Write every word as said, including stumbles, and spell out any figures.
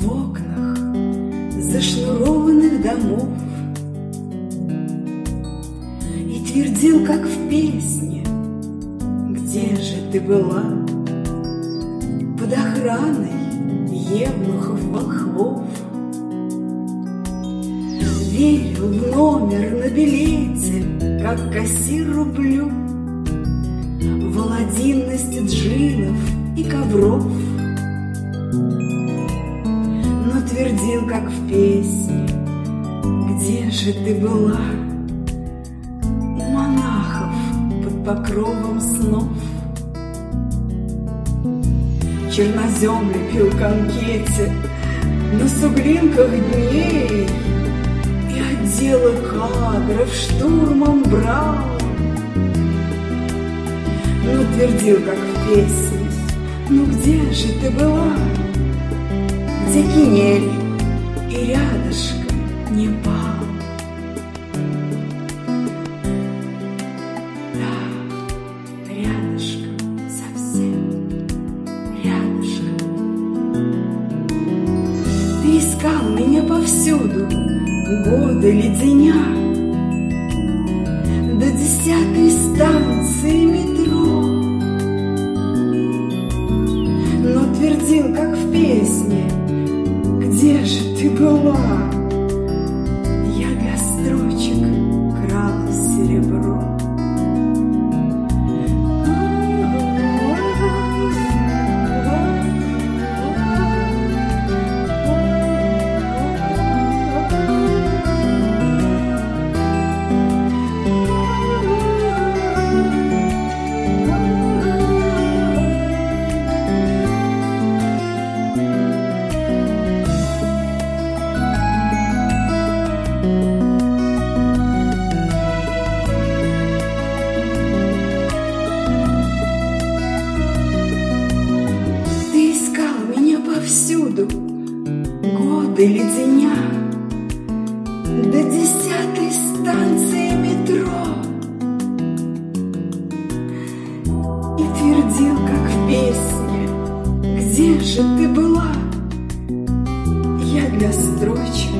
в окнах зашнурованных домов и твердил, как в песне: где же ты была? Под охраной евнухов-волхвов. Верил в номер на билете, как кассир рублю, в аладдинность джинов и ковров, но твердил, как в песне: где же ты была? У монахов под покровом снов. Чернозем лепил конкете на суглинках дней и отделы кадров штурмом брал, но твердил, как в песне: ну где же ты была? Где Кинель и рядышком не пал? Да, рядышком, совсем рядышком. Ты искал меня повсюду, годы леденя, до десятой станции метро, но твердил, как в песне: где же ты была? Я для строчек крала серебро. Повсюду, годы леденя, до десятой станции метро, и твердил, как в песне: где же ты была? Я для строчек